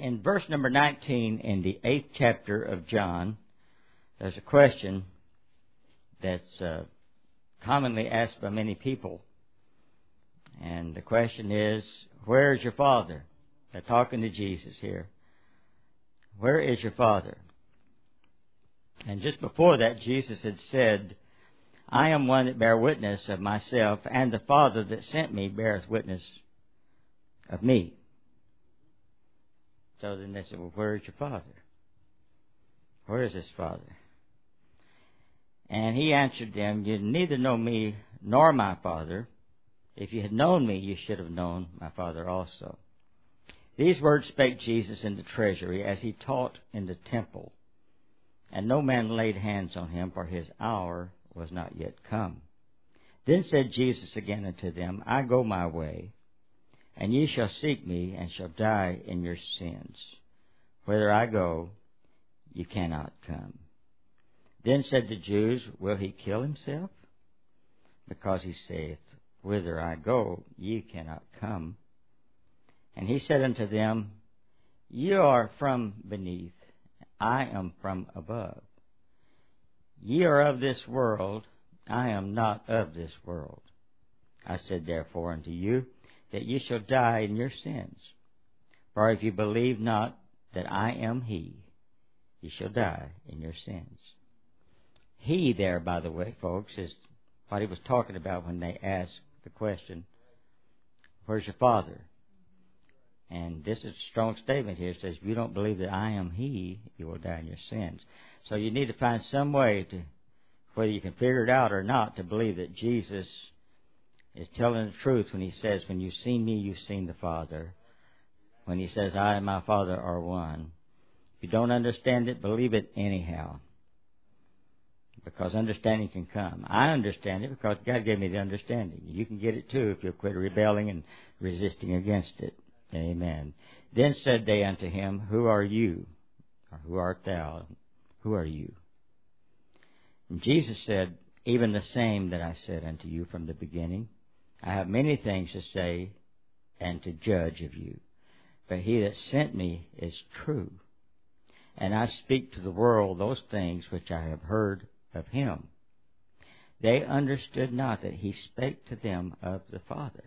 in verse number 19 in the 8th chapter of John, there's a question that's commonly asked by many people. And the question is, where is your Father? They're talking to Jesus here. Where is your Father? And just before that, Jesus had said, I am one that bear witness of myself, and the Father that sent me beareth witness of me. So then they said, well, where is your Father? Where is his Father? And he answered them, you neither know me nor my Father. If you had known me, you should have known my Father also. These words spake Jesus in the treasury as he taught in the temple. And no man laid hands on him, for his hour was not yet come. Then said Jesus again unto them, I go my way, and ye shall seek me, and shall die in your sins. Whither I go, ye cannot come. Then said the Jews, will he kill himself? Because he saith, whither I go, ye cannot come. And he said unto them, ye are from beneath, I am from above. Ye are of this world, I am not of this world. I said therefore unto you, that ye shall die in your sins. For if you believe not that I am he, ye shall die in your sins. He there, by the way, folks, is what he was talking about when they asked the question, where's your Father? And this is a strong statement here. It says, if you don't believe that I am he, you will die in your sins. So you need to find some way to, whether you can figure it out or not, to believe that Jesus is telling the truth when he says, when you've seen me, you've seen the Father. When he says, I and my Father are one. If you don't understand it, believe it anyhow. Because understanding can come. I understand it because God gave me the understanding. You can get it too if you'll quit rebelling and resisting against it. Amen. Then said they unto him, who are you? Or who art thou? Who are you? And Jesus said, even the same that I said unto you from the beginning. I have many things to say and to judge of you. But he that sent me is true. And I speak to the world those things which I have heard of him. They understood not that he spake to them of the Father.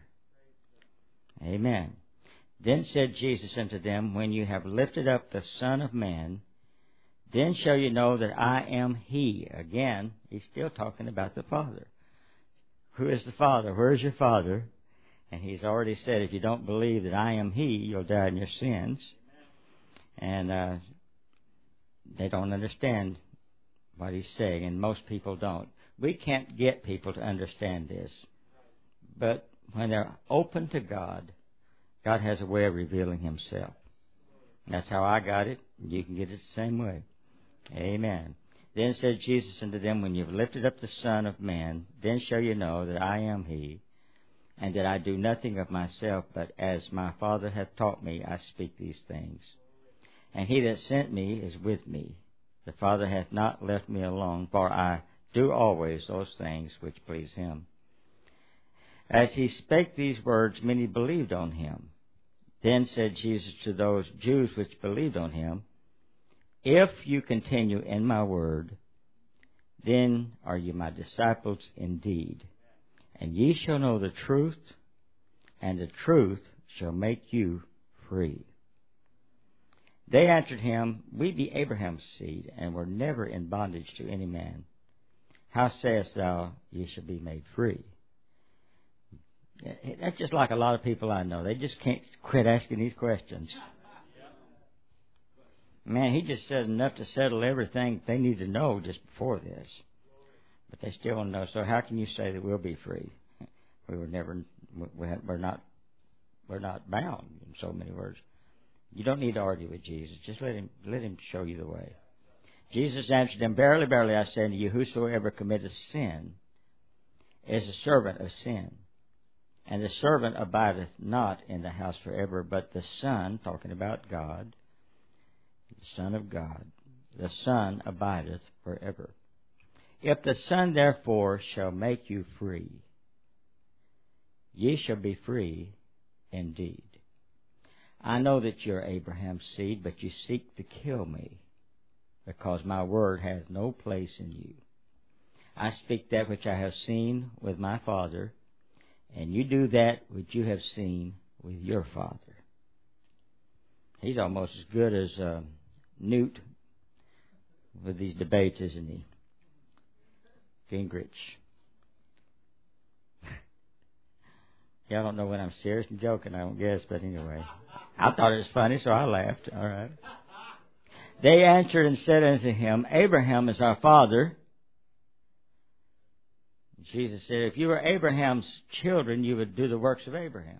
Amen. Then said Jesus unto them, when you have lifted up the Son of Man, then shall you know that I am he. Again, he's still talking about the Father. Who is the Father? Where is your Father? And he's already said, if you don't believe that I am he, you'll die in your sins. And they don't understand what he's saying, and most people don't. We can't get people to understand this. But when they're open to God, God has a way of revealing himself. That's how I got it. You can get it the same way. Amen. Then said Jesus unto them, when you've lifted up the Son of Man, then shall you know that I am he, and that I do nothing of myself, but as my Father hath taught me, I speak these things. And he that sent me is with me. The Father hath not left me alone, for I do always those things which please him. As he spake these words, many believed on him. Then said Jesus to those Jews which believed on him, if you continue in my word, then are you my disciples indeed. And ye shall know the truth, and the truth shall make you free. They answered him, we be Abraham's seed, and were never in bondage to any man. How sayest thou, ye shall be made free? That's just like a lot of people I know. They just can't quit asking these questions. Man, he just said enough to settle everything they need to know just before this. But they still don't know. So how can you say that we'll be free? We're not bound, in so many words. You don't need to argue with Jesus. Just let him show you the way. Jesus answered them, verily, verily, I say unto you, whosoever committeth sin is a servant of sin. And the servant abideth not in the house forever, but the Son, talking about God, the Son of God, the Son abideth forever. If the Son therefore shall make you free, ye shall be free indeed. I know that you're Abraham's seed, but you seek to kill me, because my word has no place in you. I speak that which I have seen with my father, and you do that which you have seen with your father. He's almost as good as Newt with these debates, isn't he? Gingrich. Yeah, I don't know when I'm serious and joking, I don't guess, but anyway. I thought it was funny, so I laughed. All right. They answered and said unto him, Abraham is our father. Jesus said, if you were Abraham's children, you would do the works of Abraham.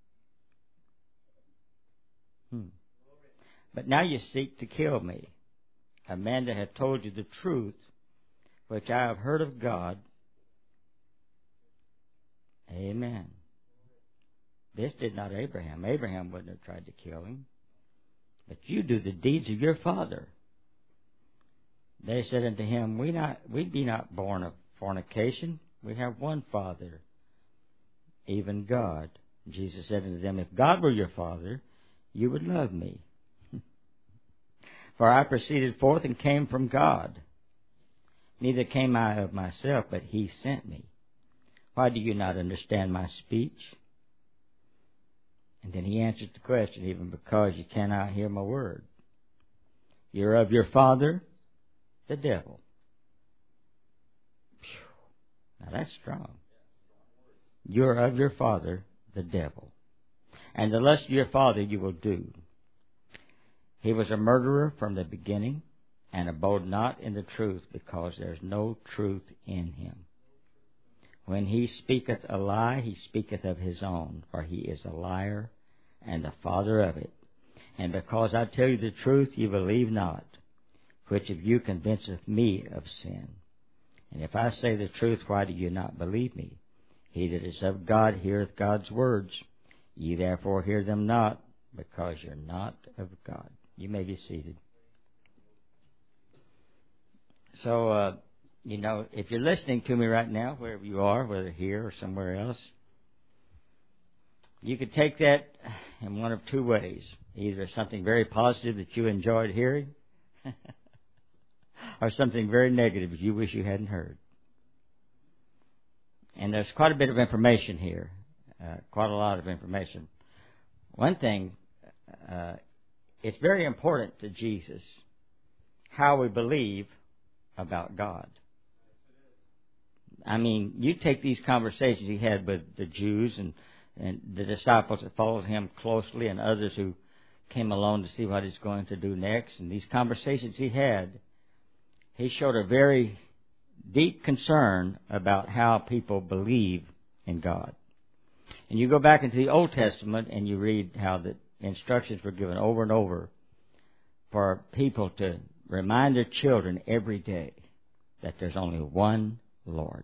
But now you seek to kill me, a man that hath told you the truth, which I have heard of God. Amen. This did not Abraham. Abraham wouldn't have tried to kill him. But you do the deeds of your father. They said unto him, We be not born of fornication. We have one Father, even God. Jesus said unto them, If God were your Father, you would love me. For I proceeded forth and came from God. Neither came I of myself, but he sent me. Why do you not understand my speech? And then he answered the question, even because you cannot hear my word. You're of your father, the devil. Now that's strong. You're of your father, the devil. And the lust of your father you will do. He was a murderer from the beginning, and abode not in the truth, because there is no truth in him. When he speaketh a lie, he speaketh of his own, for he is a liar and the father of it. And because I tell you the truth, you believe not. Which of you convinceth me of sin? And if I say the truth, why do you not believe me? He that is of God heareth God's words. Ye therefore hear them not, because you're not of God. You may be seated. So, if you're listening to me right now, wherever you are, whether here or somewhere else, you could take that in one of two ways. Either something very positive that you enjoyed hearing, or something very negative that you wish you hadn't heard. And there's quite a bit of information here, quite a lot of information. One thing, it's very important to Jesus how we believe about God. I mean, you take these conversations he had with the Jews and the disciples that followed him closely and others who came along to see what he's going to do next. And these conversations he had, he showed a very deep concern about how people believe in God. And you go back into the Old Testament and you read how the instructions were given over and over for people to remind their children every day that there's only one Lord.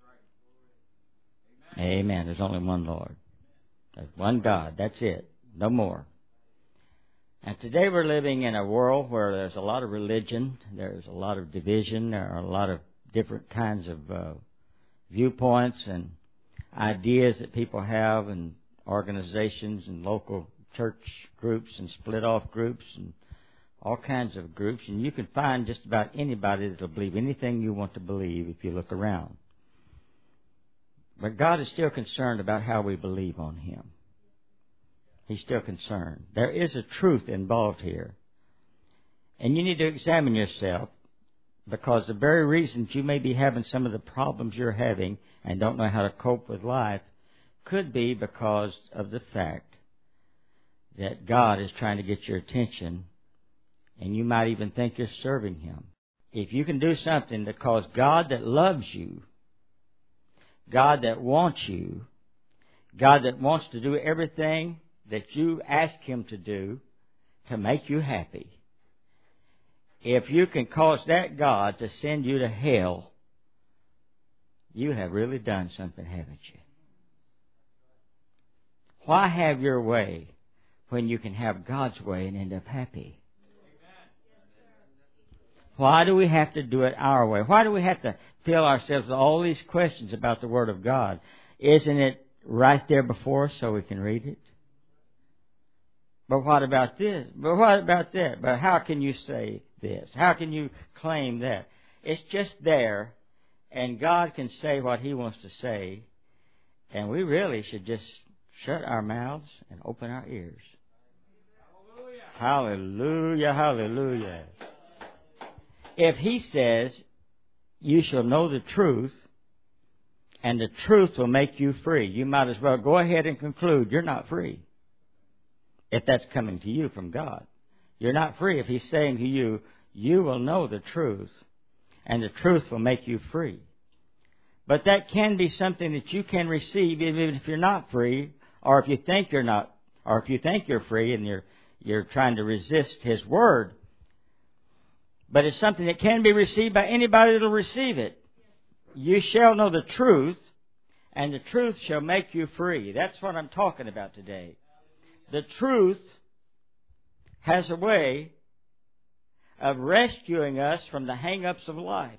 Amen. There's only one Lord. There's one God. That's it. No more. And today we're living in a world where there's a lot of religion, there's a lot of division, there are a lot of different kinds of viewpoints and ideas that people have, and organizations and local church groups and split off groups and all kinds of groups. And you can find just about anybody that will believe anything you want to believe if you look around. But God is still concerned about how we believe on Him. He's still concerned. There is a truth involved here. And you need to examine yourself, because the very reasons you may be having some of the problems you're having and don't know how to cope with life could be because of the fact that God is trying to get your attention, and you might even think you're serving Him. If you can do something to cause God that loves you, God that wants you, God that wants to do everything that you ask Him to do to make you happy, if you can cause that God to send you to hell, you have really done something, haven't you? Why have your way when you can have God's way and end up happy? Why do we have to do it our way? Why do we have to fill ourselves with all these questions about the Word of God? Isn't it right there before us so we can read it? But what about this? But what about that? But how can you say this? How can you claim that? It's just there, and God can say what He wants to say, and we really should just shut our mouths and open our ears. Hallelujah, hallelujah. If He says, you shall know the truth, and the truth will make you free, you might as well go ahead and conclude you're not free. If that's coming to you from God. You're not free if He's saying to you, you will know the truth, and the truth will make you free. But that can be something that you can receive even if you're not free, or if you think you're not, or if you think you're free and you're trying to resist His Word. But it's something that can be received by anybody that will receive it. You shall know the truth, and the truth shall make you free. That's what I'm talking about today. The truth has a way of rescuing us from the hang-ups of life.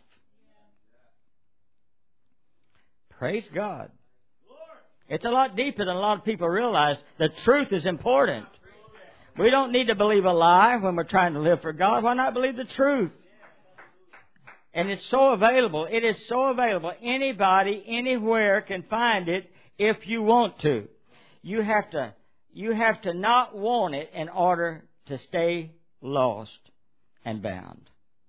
Praise God. It's a lot deeper than a lot of people realize. The truth is important. We don't need to believe a lie when we're trying to live for God. Why not believe the truth? And it's so available. It is so available. Anybody, anywhere can find it if you want to. You have to not want it in order to stay lost and bound.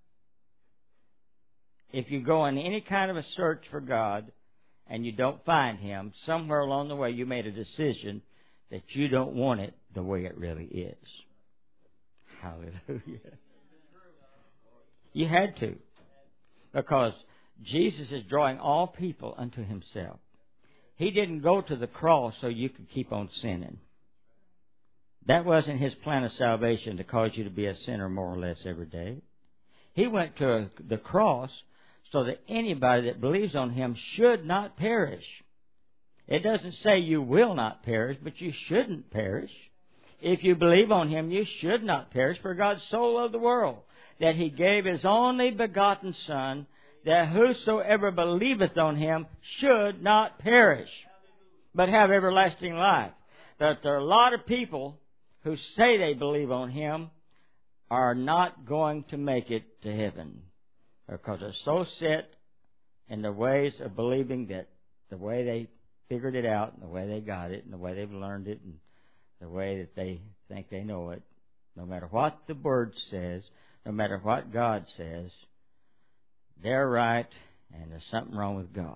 If you go on any kind of a search for God and you don't find Him, somewhere along the way you made a decision that you don't want it the way it really is. Hallelujah. You had to. Because Jesus is drawing all people unto Himself. He didn't go to the cross so you could keep on sinning. That wasn't His plan of salvation, to cause you to be a sinner more or less every day. He went to the cross so that anybody that believes on Him should not perish. It doesn't say you will not perish, but you shouldn't perish. If you believe on Him, you should not perish, for God so loved the world that He gave His only begotten Son, that whosoever believeth on Him should not perish, but have everlasting life. But there are a lot of people who say they believe on Him are not going to make it to heaven, because they're so set in the ways of believing that the way they figured it out, and the way they got it, and the way they've learned it, and the way that they think they know it, no matter what the Word says, no matter what God says, they're right, and there's something wrong with God.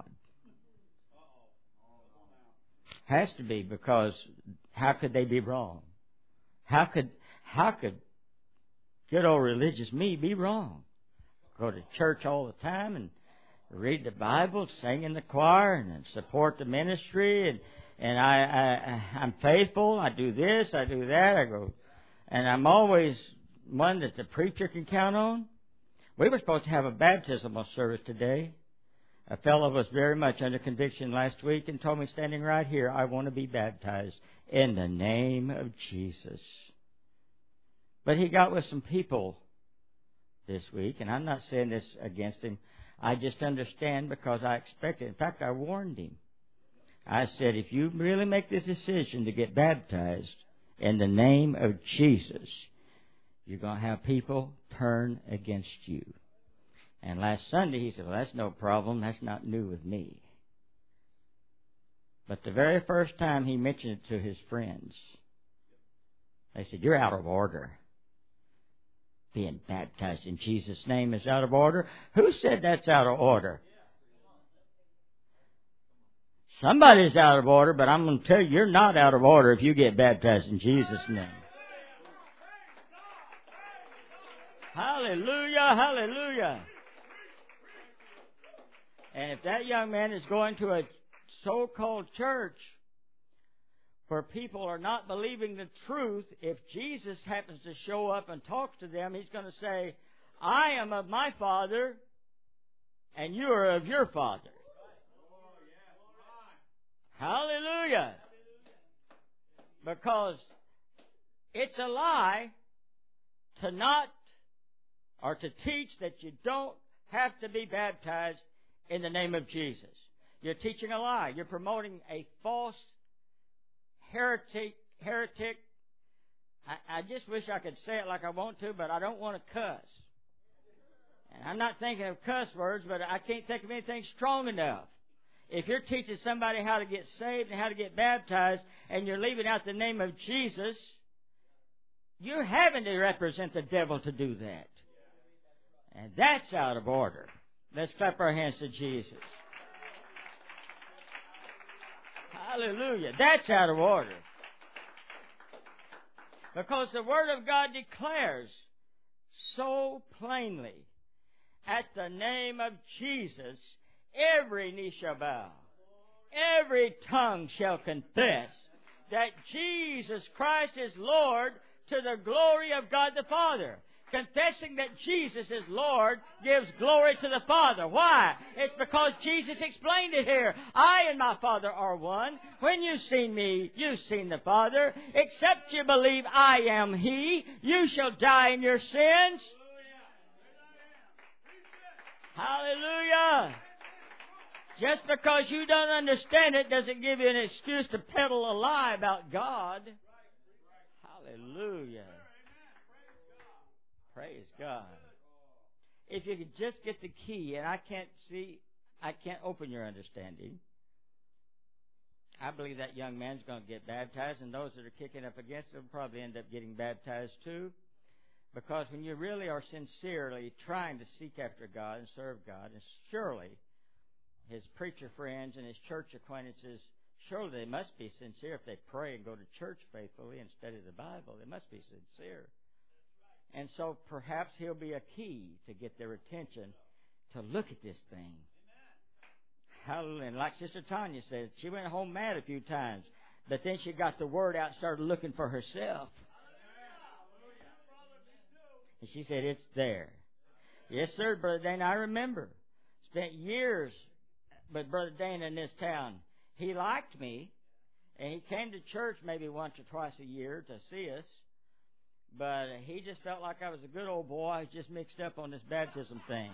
Has to be, because how could they be wrong? How could good old religious me be wrong? Go to church all the time and read the Bible, sing in the choir, and support the ministry, and I'm faithful. I do this, I do that. I go, and I'm always one that the preacher can count on. We were supposed to have a baptismal service today. A fellow was very much under conviction last week and told me, standing right here, I want to be baptized in the name of Jesus. But he got with some people this week, and I'm not saying this against him. I just understand, because I expect it. In fact, I warned him. I said, if you really make this decision to get baptized in the name of Jesus, you're going to have people turn against you. And last Sunday he said, well, that's no problem. That's not new with me. But the very first time he mentioned it to his friends, they said, you're out of order. Being baptized in Jesus' name is out of order. Who said that's out of order? Somebody's out of order, but I'm going to tell you, you're not out of order if you get baptized in Jesus' name. Hallelujah, hallelujah. And if that young man is going to a so-called church where people are not believing the truth, if Jesus happens to show up and talks to them, he's going to say, I am of my Father, and you are of your father. Hallelujah. Because it's a lie to not, or to teach that you don't have to be baptized in the name of Jesus. You're teaching a lie. You're promoting a false heretic I just wish I could say it like I want to, but I don't want to cuss. And I'm not thinking of cuss words, but I can't think of anything strong enough. If you're teaching somebody how to get saved and how to get baptized, and you're leaving out the name of Jesus, you're having to represent the devil to do that. And that's out of order. Let's clap our hands to Jesus. Hallelujah. That's out of order. Because the Word of God declares so plainly, at the name of Jesus, every knee shall bow, every tongue shall confess that Jesus Christ is Lord, to the glory of God the Father. Confessing that Jesus is Lord gives glory to the Father. Why? It's because Jesus explained it here. I and my Father are one. When you've seen me, you've seen the Father. Except you believe I am He, you shall die in your sins. Hallelujah. Just because you don't understand it doesn't give you an excuse to peddle a lie about God. Hallelujah. Praise God. If you could just get the key, and I can't open your understanding. I believe that young man's going to get baptized, and those that are kicking up against him will probably end up getting baptized too. Because when you really are sincerely trying to seek after God and serve God, and surely his preacher friends and his church acquaintances, surely they must be sincere if they pray and go to church faithfully and study the Bible. They must be sincere. And so perhaps he'll be a key to get their attention to look at this thing. Hallelujah. And like Sister Tanya said, she went home mad a few times, but then she got the word out and started looking for herself. And she said, it's there. Yes, sir, Brother Dana, I remember. Spent years with Brother Dana in this town. He liked me, and he came to church maybe once or twice a year to see us. But he just felt like I was a good old boy. I was just mixed up on this baptism thing.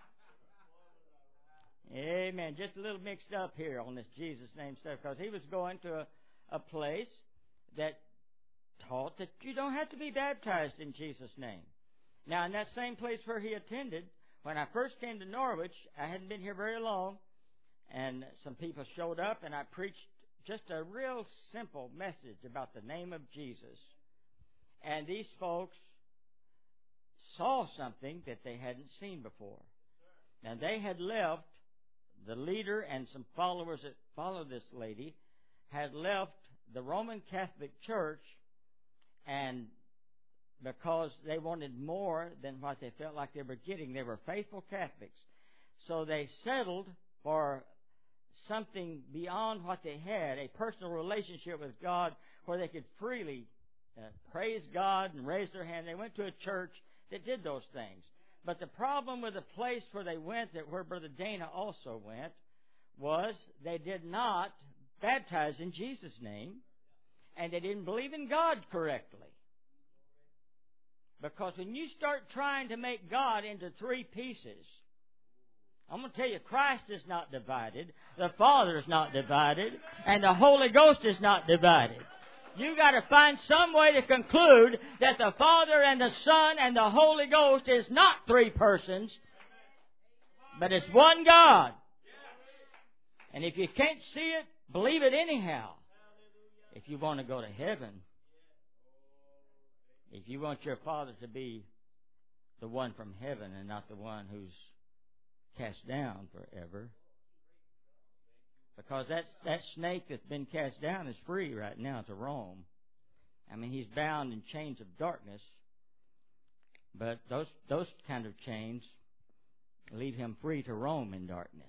Amen. Just a little mixed up here on this Jesus name stuff. Because he was going to a place that taught that you don't have to be baptized in Jesus' name. Now, in that same place where he attended, when I first came to Norwich, I hadn't been here very long, and some people showed up, and I preached just a real simple message about the name of Jesus. And these folks saw something that they hadn't seen before. Now, they had left, the leader and some followers that followed this lady had left the Roman Catholic Church, and because they wanted more than what they felt like they were getting, they were faithful Catholics. So they settled for something beyond what they had, a personal relationship with God where they could freely praise God and raise their hand. They went to a church that did those things. But the problem with the place where they went, where Brother Dana also went, was they did not baptize in Jesus' name, and they didn't believe in God correctly. Because when you start trying to make God into three pieces, I'm going to tell you, Christ is not divided, the Father is not divided, and the Holy Ghost is not divided. You got to find some way to conclude that the Father and the Son and the Holy Ghost is not three persons, but it's one God. And if you can't see it, believe it anyhow. If you want to go to heaven, if you want your Father to be the one from heaven and not the one who's cast down forever, because that snake that's been cast down is free right now to roam. I mean, he's bound in chains of darkness, but those kind of chains leave him free to roam in darkness.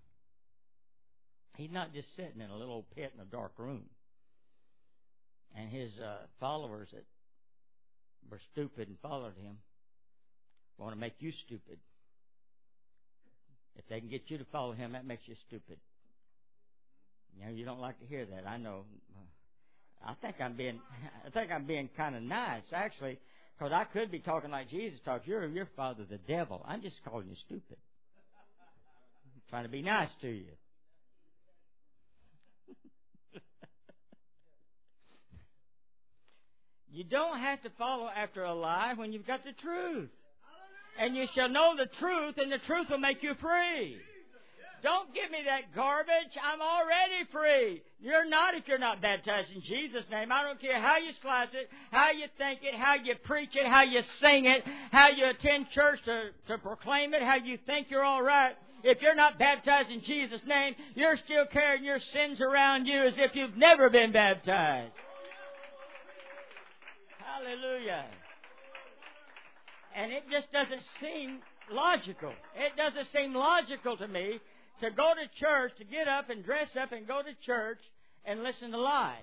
He's not just sitting in a little old pit in a dark room. And his followers that were stupid and followed him want to make you stupid. If they can get you to follow him, that makes you stupid. You know, you don't like to hear that. I know. I think I'm being kind of nice, actually, because I could be talking like Jesus talks. You're your father, the devil. I'm just calling you stupid. I'm trying to be nice to you. You don't have to follow after a lie when you've got the truth. And you shall know the truth, and the truth will make you free. Don't give me that garbage. I'm already free. You're not if you're not baptized in Jesus' name. I don't care how you slice it, how you think it, how you preach it, how you sing it, how you attend church to proclaim it, how you think you're all right. If you're not baptized in Jesus' name, you're still carrying your sins around you as if you've never been baptized. Hallelujah. And it just doesn't seem logical. It doesn't seem logical to me to go to church, to get up and dress up and go to church and listen to lies.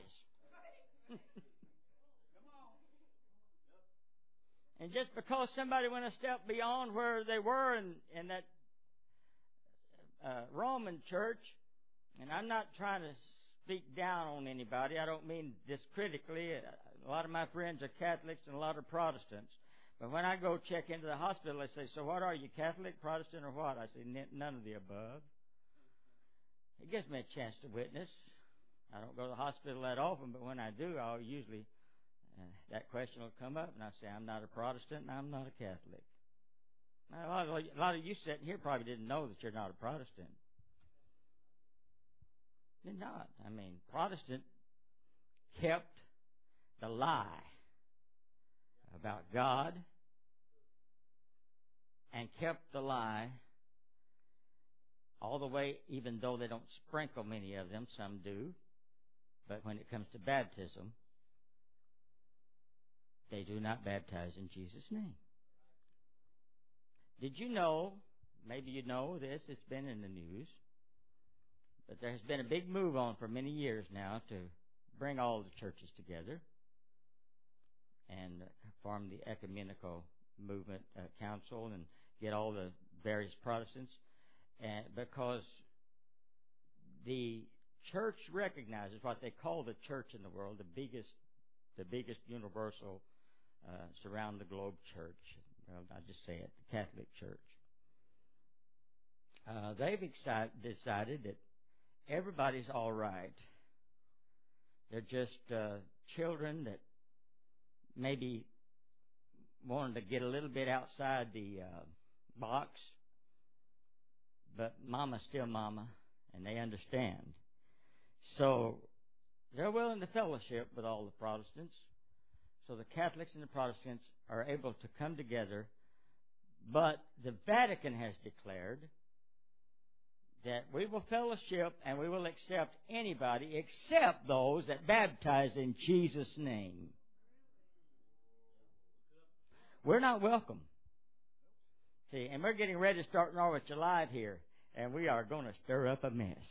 And just because somebody went a step beyond where they were in that Roman church, and I'm not trying to speak down on anybody. I don't mean this critically. A lot of my friends are Catholics and a lot of Protestants. But when I go check into the hospital, they say, "So what are you, Catholic, Protestant, or what?" I say, "None of the above." It gives me a chance to witness. I don't go to the hospital that often, but when I do, I'll usually, that question will come up, and I say, "I'm not a Protestant, and I'm not a Catholic." Now, a lot of you sitting here probably didn't know that you're not a Protestant. You're not. I mean, Protestant kept the lie about God and kept the lie all the way, even though they don't sprinkle many of them, some do. But when it comes to baptism, they do not baptize in Jesus' name. Did you know, maybe you know this, it's been in the news, but there has been a big move on for many years now to bring all the churches together and form the ecumenical movement council and get all the various Protestants, and because the church recognizes what they call the church in the world, the biggest universal surround the globe church. Well, I'll just say it, the Catholic Church. They've decided that everybody's all right. They're just children that maybe wanted to get a little bit outside the box, but Mama's still Mama, and they understand. So they're willing to fellowship with all the Protestants. So the Catholics and the Protestants are able to come together, but the Vatican has declared that we will fellowship and we will accept anybody except those that baptize in Jesus' name. We're not welcome. See, and we're getting ready to start North July here, and we are going to stir up a mess.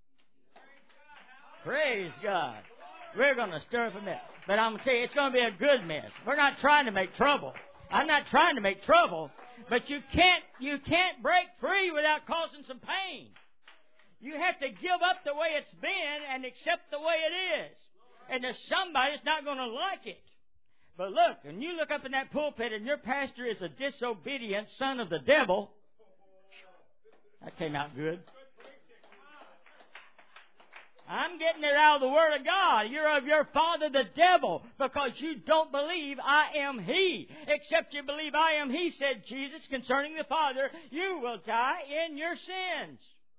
Praise God. We're going to stir up a mess. But I'm going to tell you, it's going to be a good mess. We're not trying to make trouble. I'm not trying to make trouble, but you can't break free without causing some pain. You have to give up the way it's been and accept the way it is. And there's somebody that's not going to like it. But look, when you look up in that pulpit and your pastor is a disobedient son of the devil, that came out good. I'm getting it out of the Word of God. You're of your father the devil because you don't believe I am He. Except you believe I am He, said Jesus concerning the Father, you will die in your sins.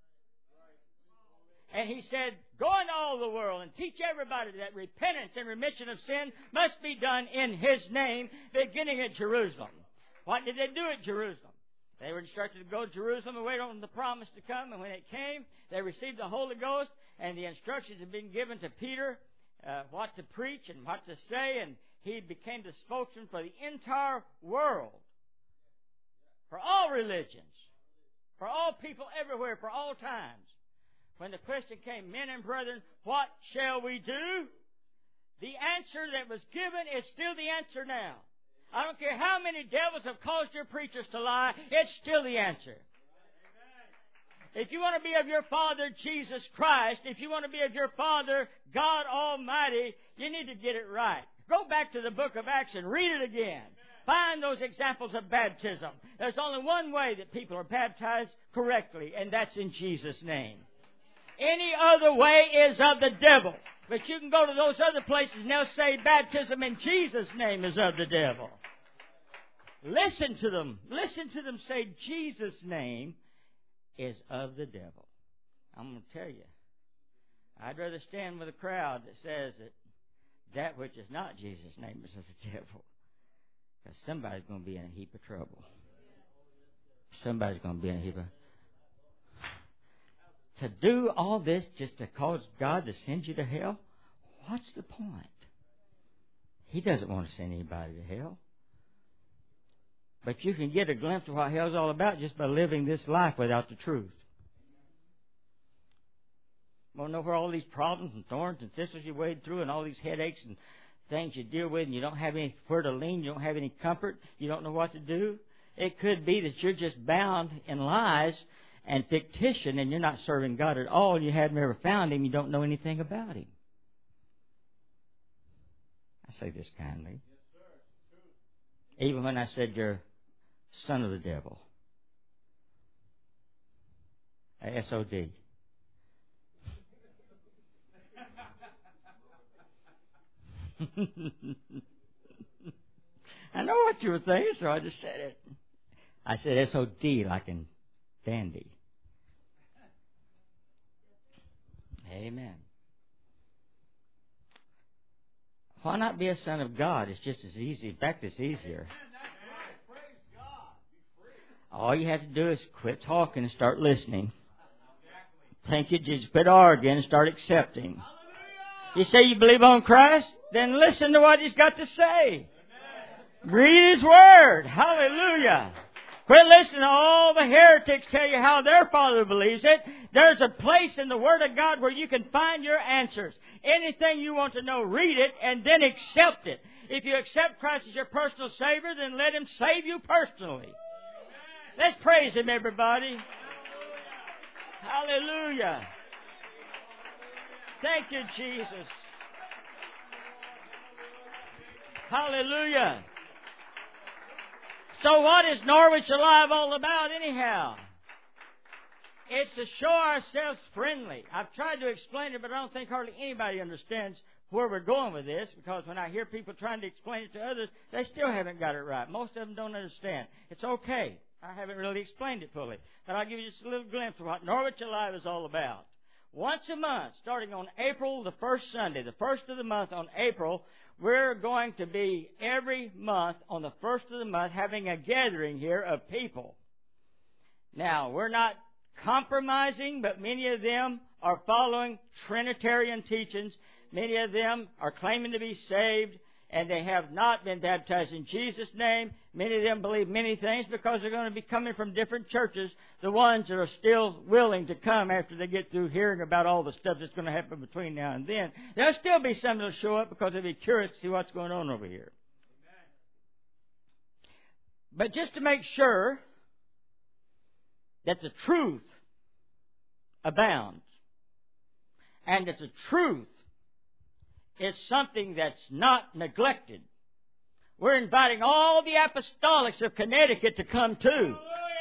And He said, go into all the world and teach everybody that repentance and remission of sin must be done in His name, beginning at Jerusalem. What did they do at Jerusalem? They were instructed to go to Jerusalem and wait on the promise to come. And when it came, they received the Holy Ghost. And the instructions had been given to Peter, what to preach and what to say. And he became the spokesman for the entire world. For all religions. For all people everywhere. For all times. When the question came, men and brethren, what shall we do? The answer that was given is still the answer now. I don't care how many devils have caused your preachers to lie, it's still the answer. If you want to be of your Father, Jesus Christ, if you want to be of your Father, God Almighty, you need to get it right. Go back to the book of Acts and read it again. Find those examples of baptism. There's only one way that people are baptized correctly, and that's in Jesus' name. Any other way is of the devil. But you can go to those other places and they'll say baptism in Jesus' name is of the devil. Listen to them. Listen to them say Jesus' name is of the devil. I'm going to tell you, I'd rather stand with a crowd that says that which is not Jesus' name is of the devil. Because somebody's going to be in a heap of trouble. Somebody's going to be in a heap of... To do all this just to cause God to send you to hell? What's the point? He doesn't want to send anybody to hell. But you can get a glimpse of what hell's all about just by living this life without the truth. You want to know where all these problems and thorns and thistles you wade through and all these headaches and things you deal with and you don't have anywhere to lean, you don't have any comfort, you don't know what to do? It could be that you're just bound in lies and fictition and you're not serving God at all. You haven't ever found Him. You don't know anything about Him. I say this kindly. Even when I said you're son of the devil. S-O-D. I know what you were thinking, so I just said it. I said S-O-D like in dandy. Amen. Why not be a son of God? It's just as easy. In fact, it's easier. All you have to do is quit talking and start listening. Thank you, Jesus. Quit arguing and start accepting. You say you believe on Christ? Then listen to what He's got to say. Read His Word. Hallelujah. Quit listening to all the heretics tell you how their father believes it. There's a place in the Word of God where you can find your answers. Anything you want to know, read it and then accept it. If you accept Christ as your personal Savior, then let Him save you personally. Let's praise Him, everybody. Hallelujah. Thank you, Jesus. Hallelujah. So what is Norwich Alive all about anyhow? It's to show ourselves friendly. I've tried to explain it, but I don't think hardly anybody understands where we're going with this, because when I hear people trying to explain it to others, they still haven't got it right. Most of them don't understand. It's okay. I haven't really explained it fully, but I'll give you just a little glimpse of what Norwich Alive is all about. Once a month, starting on April the first Sunday, the first of the month on April, we're going to be every month on the first of the month having a gathering here of people. Now, we're not compromising, but many of them are following Trinitarian teachings. Many of them are claiming to be saved, and they have not been baptized in Jesus' name. Many of them believe many things because they're going to be coming from different churches, the ones that are still willing to come after they get through hearing about all the stuff that's going to happen between now and then. There'll still be some that will show up because they'll be curious to see what's going on over here. But just to make sure that the truth abounds, and that the truth is something that's not neglected, we're inviting all the apostolics of Connecticut to come too.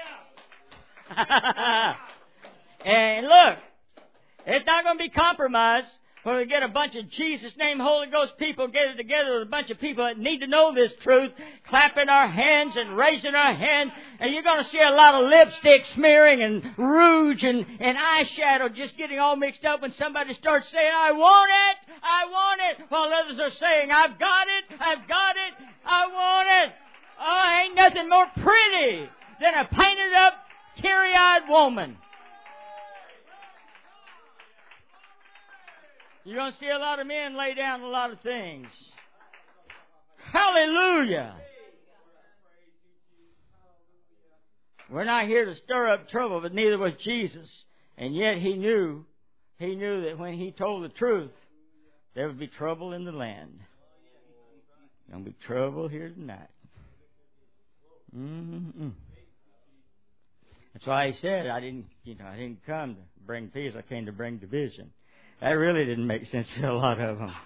And look, it's not going to be compromised when we get a bunch of Jesus name Holy Ghost people gathered together with a bunch of people that need to know this truth, clapping our hands and raising our hands, and you're going to see a lot of lipstick smearing and rouge and eyeshadow just getting all mixed up when somebody starts saying, I want it, while others are saying, I've got it, I want it. Oh, ain't nothing more pretty than a painted up, teary-eyed woman. You're going to see a lot of men lay down a lot of things. Hallelujah. We're not here to stir up trouble, but neither was Jesus. And yet He knew that when He told the truth, there would be trouble in the land. There's going to be trouble here tonight. That's why He said, I didn't come to bring peace. I came to bring division. That really didn't make sense to a lot of them.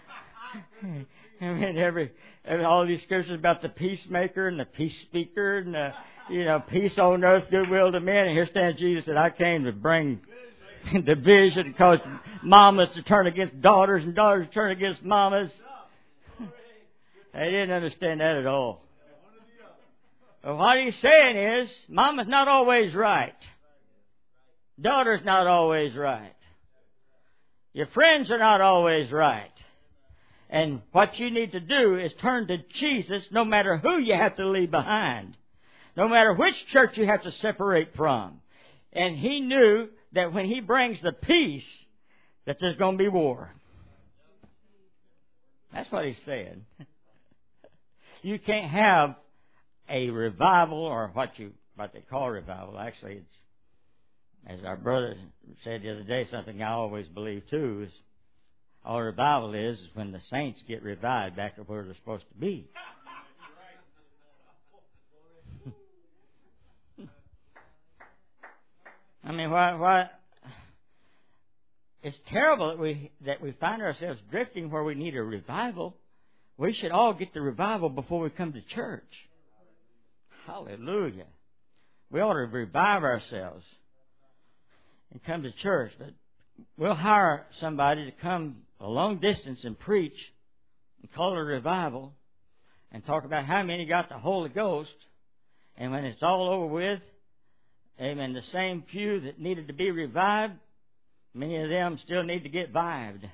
I mean, all these scriptures about the peacemaker and the peace speaker and the, peace on earth, goodwill to men. And here stands Jesus that I came to bring division, cause mamas to turn against daughters and daughters to turn against mamas. They didn't understand that at all. But what he's saying is, mama's not always right. Daughter's not always right. Your friends are not always right. And what you need to do is turn to Jesus no matter who you have to leave behind. No matter which church you have to separate from. And he knew that when he brings the peace, that there's going to be war. That's what he's saying. You can't have a revival, or what they call revival. Actually, it's, as our brother said the other day, something I always believe too, is all revival is when the saints get revived back to where they're supposed to be. I mean, why? It's terrible that we find ourselves drifting where we need a revival. We should all get the revival before we come to church. Hallelujah. We ought to revive ourselves and come to church. But we'll hire somebody to come a long distance and preach and call it a revival and talk about how many got the Holy Ghost. And when it's all over with, amen, the same few that needed to be revived, many of them still need to get vived.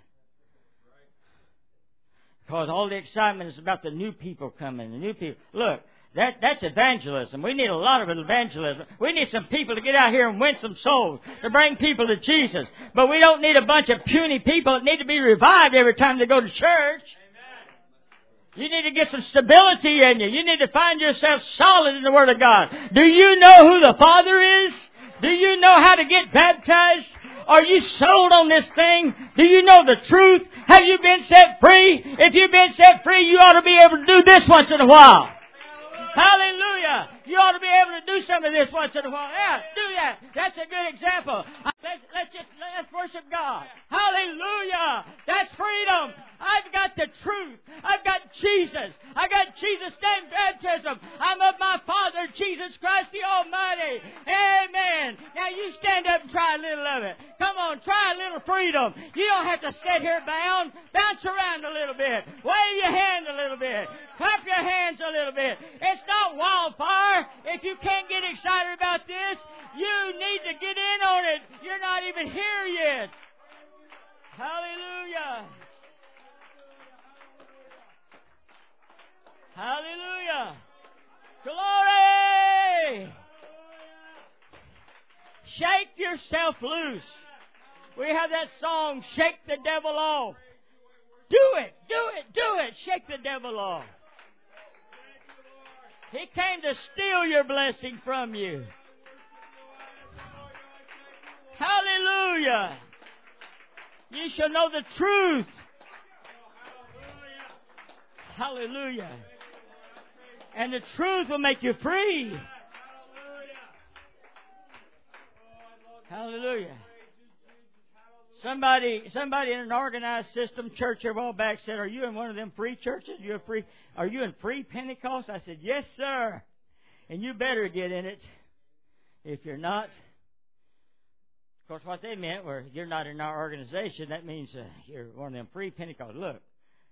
Because all the excitement is about the new people coming, the new people. Look, that's evangelism. We need a lot of evangelism. We need some people to get out here and win some souls, to bring people to Jesus. But we don't need a bunch of puny people that need to be revived every time they go to church. You need to get some stability in you. You need to find yourself solid in the Word of God. Do you know who the Father is? Do you know how to get baptized? Are you sold on this thing? Do you know the truth? Have you been set free? If you've been set free, you ought to be able to do this once in a while. Hallelujah. You ought to be able to do some of this once in a while. Yeah, do that. That's a good example. Let's worship God. Hallelujah. That's freedom. I've got the truth. I've got Jesus. I got Jesus' name baptism. I'm of my Father, Jesus Christ the Almighty. Amen. Now you stand up and try a little of it. Come on, try a little freedom. You don't have to sit here bound. Bounce around a little bit. Wave your hand a little bit. Clap your hands a little bit. It's not wildfire. If you can't get excited about this, you need to get in on it. You're not even here yet. Hallelujah. Hallelujah. Glory. Shake yourself loose. We have that song, Shake the Devil Off. Do it, do it, do it. Shake the devil off. He came to steal your blessing from you. Hallelujah. You shall know the truth. Hallelujah. And the truth will make you free. Hallelujah. Somebody in an organized system church a while back said, "Are you in one of them free churches? Are you in free Pentecost?" I said, "Yes, sir. And you better get in it. If you're not," of course, what they meant were, "You're not in our organization." That means you're one of them free Pentecost. Look,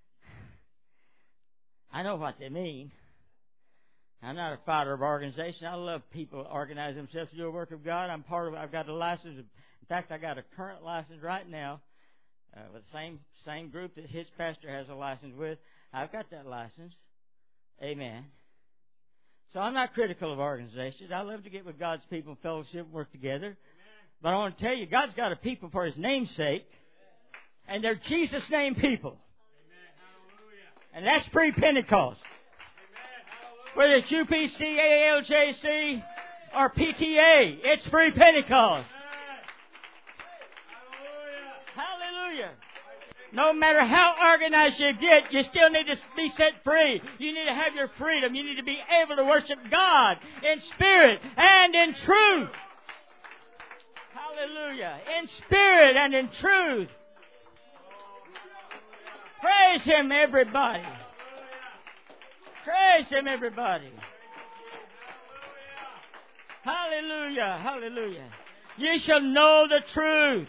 I know what they mean. I'm not a fighter of organization. I love people organize themselves to do the work of God. I'm part of it. I've got a license. In fact, I got a current license right now with the same group that his pastor has a license with. I've got that license. Amen. So I'm not critical of organizations. I love to get with God's people and fellowship and work together. Amen. But I want to tell you, God's got a people for His name's sake. And they're Jesus' name people. Amen. And that's pre-Pentecost. Whether it's UPC, ALJC, or PTA, it's free Pentecost. Hallelujah. No matter how organized you get, you still need to be set free. You need to have your freedom. You need to be able to worship God in spirit and in truth. Hallelujah. In spirit and in truth. Praise Him, everybody. Praise Him, everybody. Hallelujah. Hallelujah. You shall know the truth.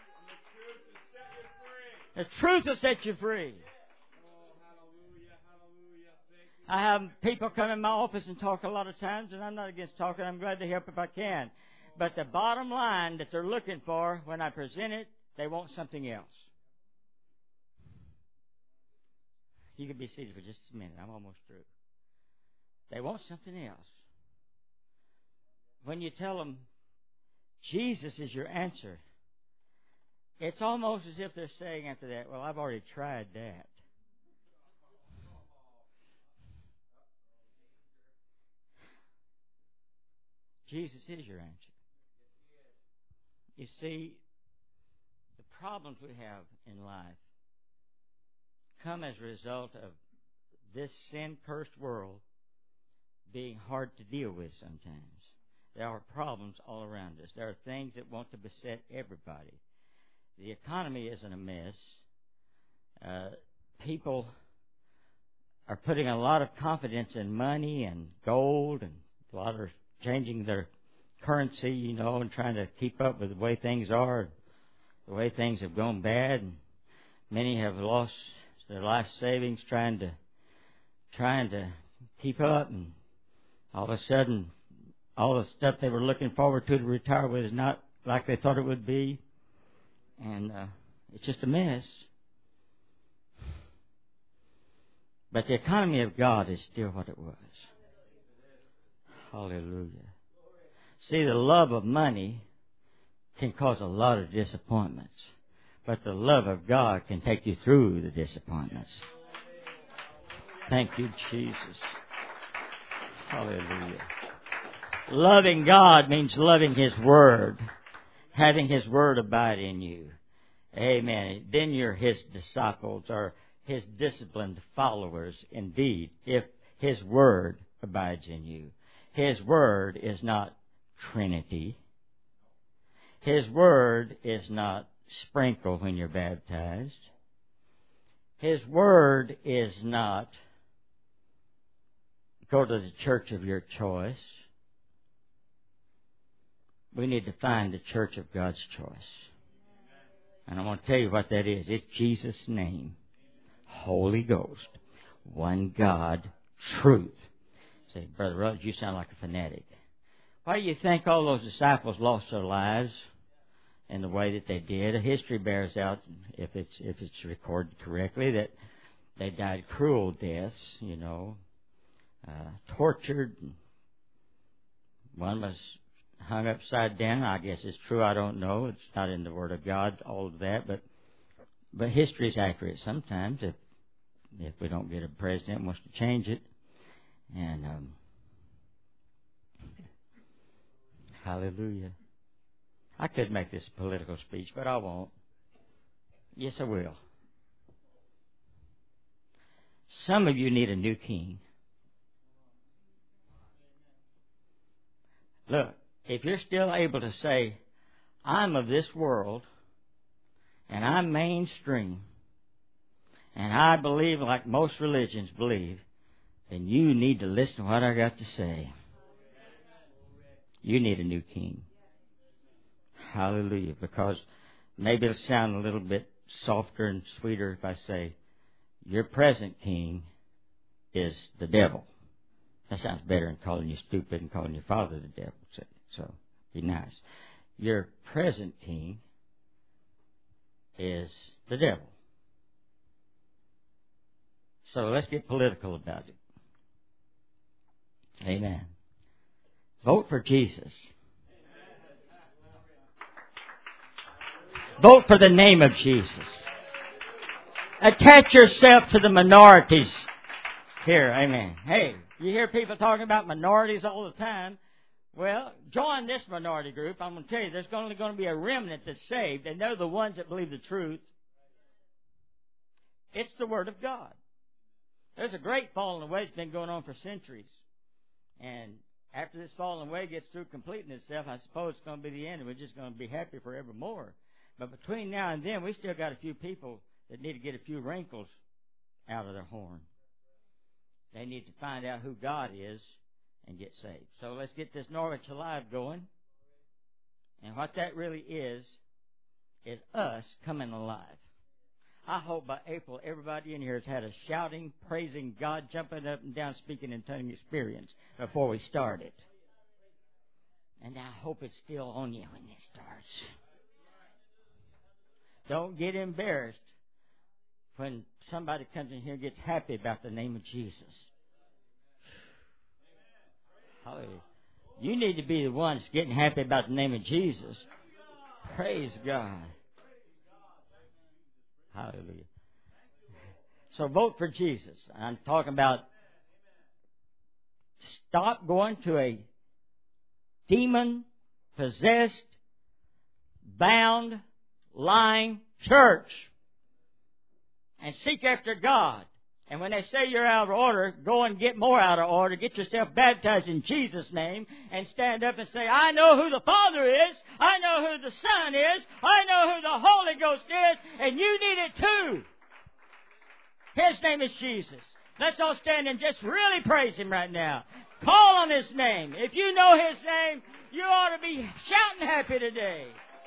The truth will set you free. I have people come in my office and talk a lot of times, and I'm not against talking. I'm glad to help if I can. But the bottom line that they're looking for, when I present it, they want something else. You can be seated for just a minute. I'm almost through. They want something else. When you tell them, Jesus is your answer, it's almost as if they're saying after that, well, I've already tried that. Jesus is your answer. You see, the problems we have in life come as a result of this sin-cursed world being hard to deal with sometimes. There are problems all around us. There are things that want to beset everybody. The economy isn't a mess. People are putting a lot of confidence in money and gold, and a lot are changing their currency, and trying to keep up with the way things are, the way things have gone bad. And many have lost their life savings trying to keep up, and all of a sudden, all the stuff they were looking forward to retire with is not like they thought it would be, and it's just a mess. But the economy of God is still what it was. Hallelujah. See, the love of money can cause a lot of disappointments, but the love of God can take you through the disappointments. Thank you, Jesus. Hallelujah. Loving God means loving His Word, having His Word abide in you. Amen. Then you're His disciples or His disciplined followers indeed, if His Word abides in you. His Word is not Trinity. His Word is not sprinkle when you're baptized. His Word is not go to the church of your choice. We need to find the church of God's choice. And I want to tell you what that is. It's Jesus' name. Holy Ghost. One God. Truth. Say, Brother Rhodes, you sound like a fanatic. Why do you think all those disciples lost their lives in the way that they did? History bears out, if it's recorded correctly, that they died cruel deaths, tortured. One was hung upside down. I guess it's true. I don't know. It's not in the Word of God, all of that. But history is accurate sometimes if we don't get a president who wants to change it. And hallelujah. I could make this a political speech, but I won't. Yes, I will. Some of you need a new king. Look, if you're still able to say, I'm of this world, and I'm mainstream, and I believe like most religions believe, then you need to listen to what I got to say. You need a new king. Hallelujah. Because maybe it'll sound a little bit softer and sweeter if I say, your present king is the devil. That sounds better than calling you stupid and calling your father the devil. So, be nice. Your present king is the devil. So let's get political about it. Amen. Vote for Jesus. Vote for the name of Jesus. Attach yourself to the minorities here. Amen. Hey, you hear people talking about minorities all the time. Well, join this minority group. I'm going to tell you, there's only going to be a remnant that's saved, and they're the ones that believe the truth. It's the Word of God. There's a great falling away that's been going on for centuries. And after this falling away gets through completing itself, I suppose it's going to be the end, and we're just going to be happy forevermore. But between now and then, we still got a few people that need to get a few wrinkles out of their horn. They need to find out who God is and get saved. So let's get this Norwich Alive going. And what that really is us coming alive. I hope by April everybody in here has had a shouting, praising God, jumping up and down, speaking in tongue experience before we started. And I hope it's still on you when it starts. Don't get embarrassed when somebody comes in here and gets happy about the name of Jesus. Hallelujah. You need to be the ones getting happy about the name of Jesus. Praise God. Hallelujah. So vote for Jesus. I'm talking about stop going to a demon-possessed, bound, lying church and seek after God. And when they say you're out of order, go and get more out of order. Get yourself baptized in Jesus' name and stand up and say, I know who the Father is. I know who the Son is. I know who the Holy Ghost is. And you need it too. His name is Jesus. Let's all stand and just really praise Him right now. Call on His name. If you know His name, you ought to be shouting happy today.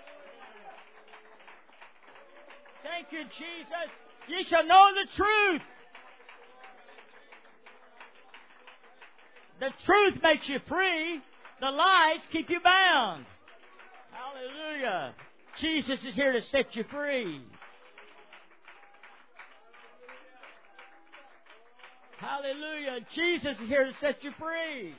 Thank you, Jesus. You shall know the truth. The truth makes you free. The lies keep you bound. Hallelujah. Jesus is here to set you free. Hallelujah. Jesus is here to set you free.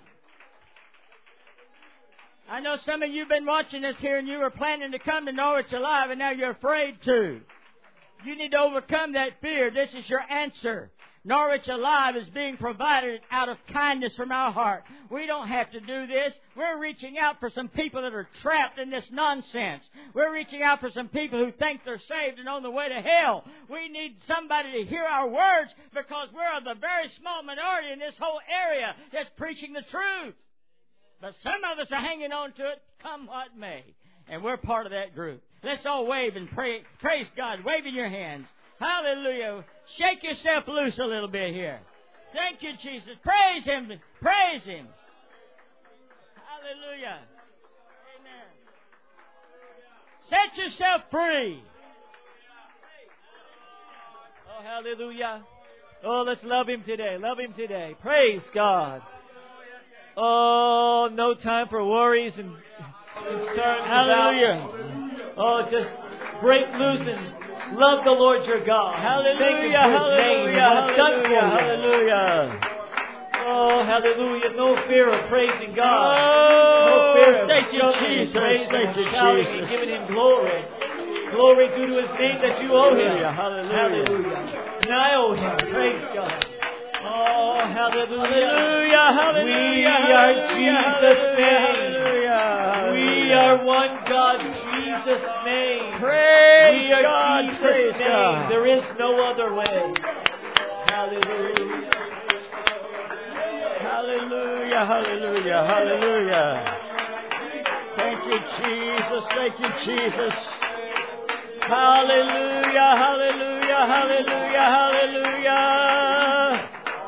I know some of you have been watching this here and you were planning to come to Norwich Alive and now you're afraid to. You need to overcome that fear. This is your answer. Norwich Alive is being provided out of kindness from our heart. We don't have to do this. We're reaching out for some people that are trapped in this nonsense. We're reaching out for some people who think they're saved and on the way to hell. We need somebody to hear our words because we're the very small minority in this whole area that's preaching the truth. But some of us are hanging on to it, come what may. And we're part of that group. Let's all wave and praise God, waving your hands. Hallelujah. Shake yourself loose a little bit here. Thank you, Jesus. Praise Him. Praise Him. Hallelujah. Amen. Set yourself free. Oh, hallelujah. Oh, let's love Him today. Love Him today. Praise God. Oh, no time for worries and concerns. Hallelujah. Oh, just break loose and love the Lord your God. Hallelujah. Hallelujah. Hallelujah. Oh, hallelujah. No fear of praising God. Oh, no fear of thank you, Jesus. Thank you, shouting and giving Him glory. Glory due to His name that you owe Him. Hallelujah. And I owe Him. Praise God. Oh, hallelujah. Hallelujah. We are Jesus' name. We are one God, Jesus' name. Praise we are God. Jesus' Praise name. God. There is no other way. Hallelujah. Hallelujah. Hallelujah. Hallelujah. Thank you, Jesus. Thank you, Jesus. Hallelujah. Hallelujah. Hallelujah. Hallelujah.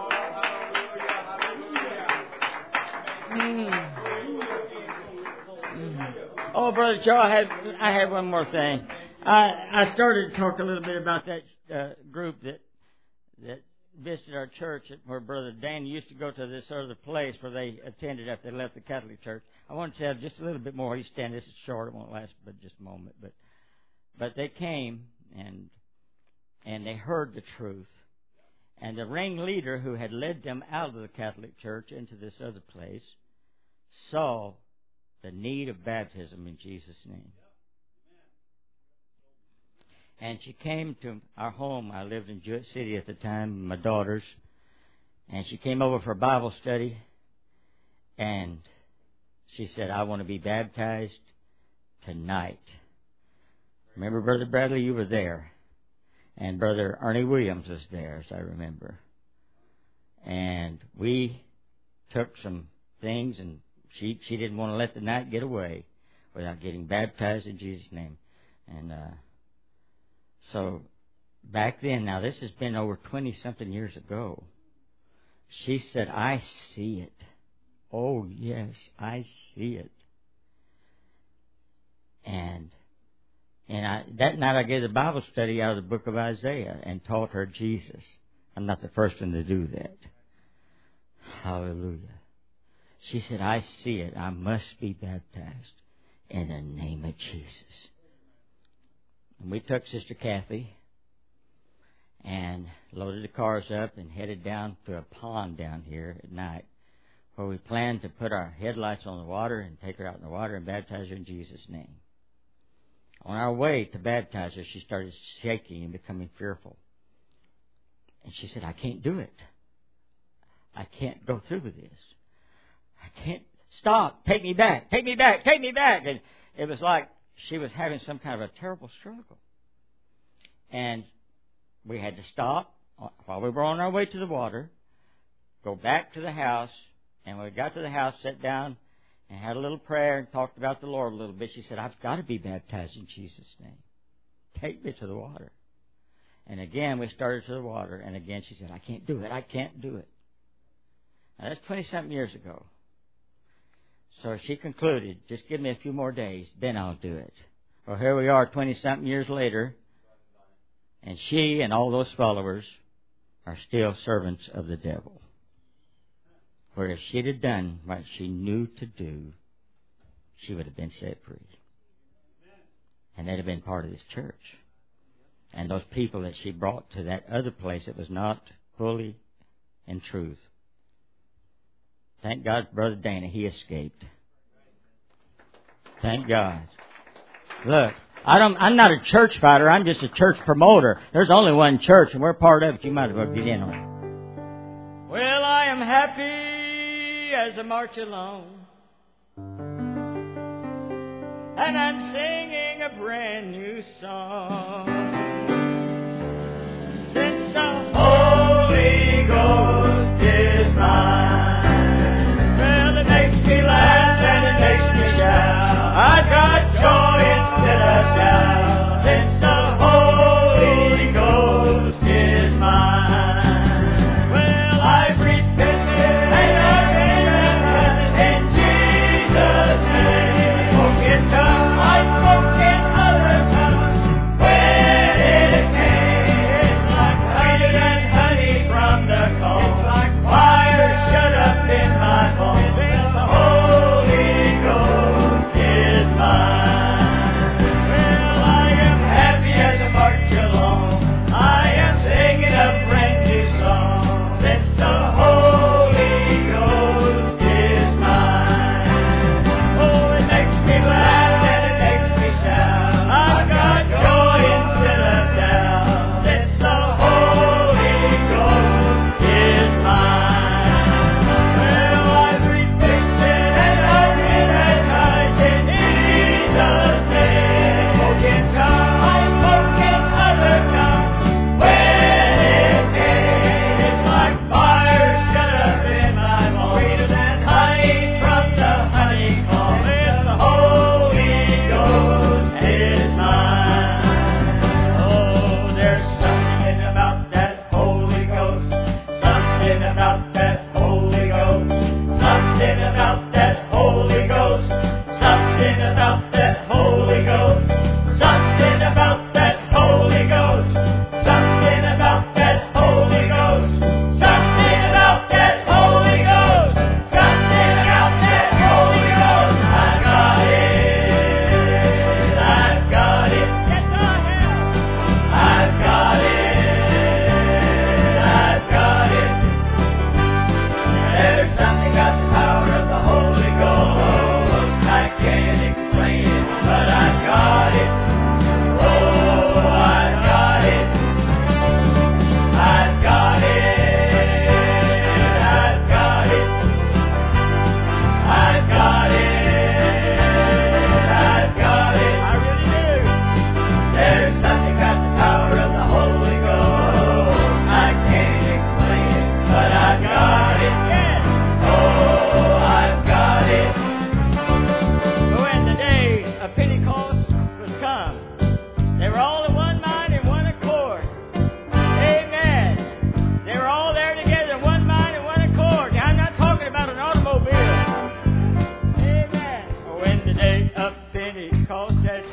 Oh, Brother Joe, I had one more thing. I started to talk a little bit about that group that visited our church where Brother Dan used to go to this other place where they attended after they left the Catholic Church. I want to tell just a little bit more. He's standing. This is short. It won't last but just a moment. But they came and they heard the truth. And the ringleader who had led them out of the Catholic Church into this other place saw the need of baptism in Jesus' name. And she came to our home. I lived in Jewett City at the time, my daughters. And she came over for a Bible study. And she said, I want to be baptized tonight. Remember, Brother Bradley, you were there. And Brother Ernie Williams was there, as I remember. And we took some things, and she didn't want to let the night get away without getting baptized in Jesus' name. And so back then, now this has been over 20-something years ago, she said, I see it. Oh, yes, I see it. That night I gave the Bible study out of the book of Isaiah and taught her Jesus. I'm not the first one to do that. Hallelujah. She said, I see it. I must be baptized in the name of Jesus. And we took Sister Kathy and loaded the cars up and headed down to a pond down here at night where we planned to put our headlights on the water and take her out in the water and baptize her in Jesus' name. On our way to baptize her, she started shaking and becoming fearful. And she said, I can't do it. I can't go through with this. I can't. Stop. Take me back. Take me back. Take me back. And it was like she was having some kind of a terrible struggle. And we had to stop while we were on our way to the water, go back to the house, and when we got to the house, sat down and had a little prayer and talked about the Lord a little bit. She said, I've got to be baptized in Jesus' name. Take me to the water. And again, we started to the water, and again she said, I can't do it. I can't do it. Now, that's 20-something years ago. So she concluded, just give me a few more days, then I'll do it. Well, here we are 20-something years later, and she and all those followers are still servants of the devil. Where if she'd have done what she knew to do, she would have been set free. And that'd have been part of this church. And those people that she brought to that other place that was not fully in truth. Thank God, Brother Dana, he escaped. Thank God. Look, I'm not a church fighter. I'm just a church promoter. There's only one church, and we're part of it. You might as well get in on it. Well, I am happy as I march along, and I'm singing a brand new song. Since the Holy Ghost is mine, well, it makes me laugh and it makes me shout. I got joy instead of doubt. Since the Holy Ghost is mine, well, I've repented and I've been in Jesus' name. Spoke in tongues, I spoke in other tongues. When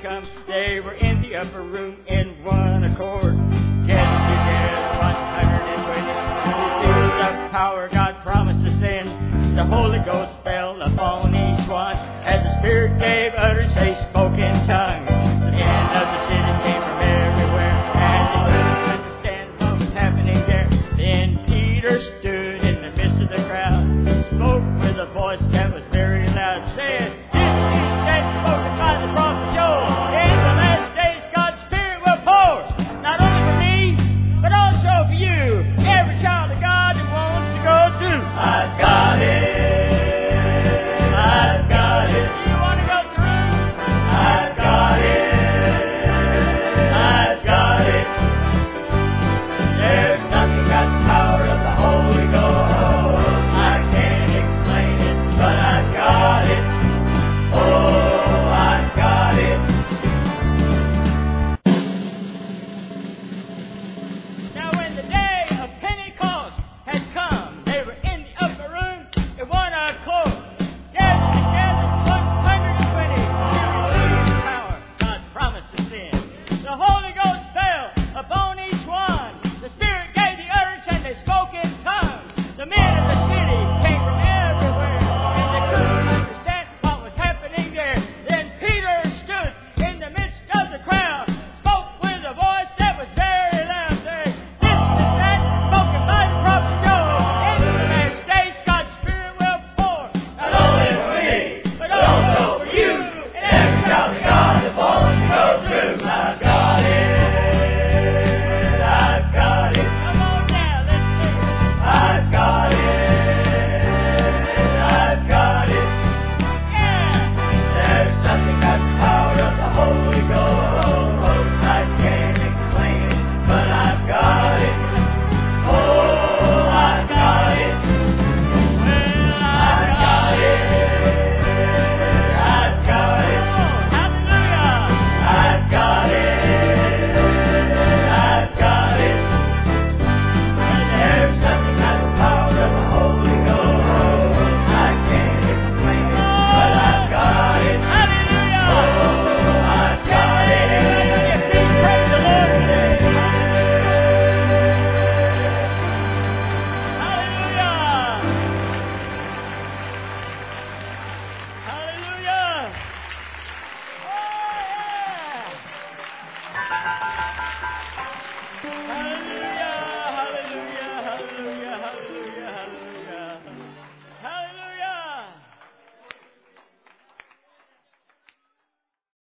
come. They were in the upper room in one accord. Gathered together 120. Filled of power God promised to send. The Holy Ghost fell upon each one. As the Spirit gave utterance, they spoke in tongues. The men of the city came from everywhere, and they couldn't understand what was happening there. Then Peter stood in the midst of the crowd, spoke with a voice that was very loud, said,